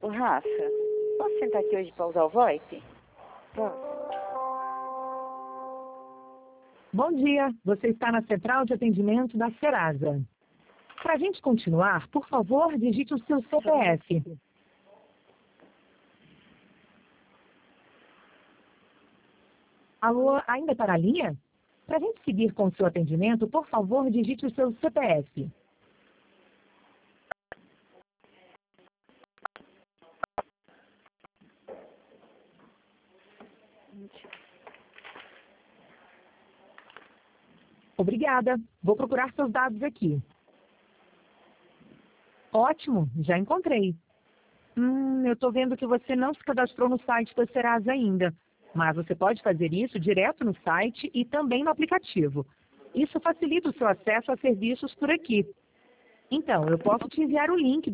Ô, Rafa, posso sentar aqui hoje para usar o VoIP? Posso. Bom dia, você está na central de atendimento da Serasa. Para a gente continuar, por favor, digite o seu CPF. Alô, ainda está na linha? Para a gente seguir com o seu atendimento, por favor, digite o seu CPF. Obrigada. Vou procurar seus dados aqui. Ótimo, já encontrei. Eu estou vendo que você não se cadastrou no site da Serasa ainda. Mas você pode fazer isso direto no site e também no aplicativo. Isso facilita o seu acesso a serviços por aqui. Então, eu posso te enviar o link